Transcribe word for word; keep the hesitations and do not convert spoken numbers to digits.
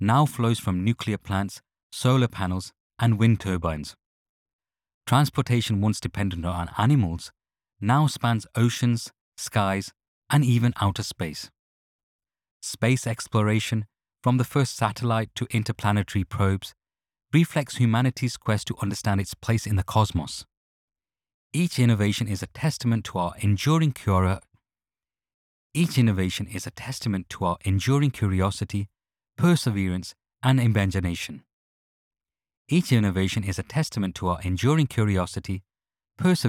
now flows from nuclear plants, solar panels, and wind turbines. Transportation once dependent on animals now spans oceans, skies, and even outer space. Space exploration, from the first satellite to interplanetary probes, reflects humanity's quest to understand its place in the cosmos. Each innovation is a testament to our enduring curi- Each innovation is a testament to our enduring curiosity, perseverance, and imagination. Each innovation is a testament to our enduring curiosity, perseverance,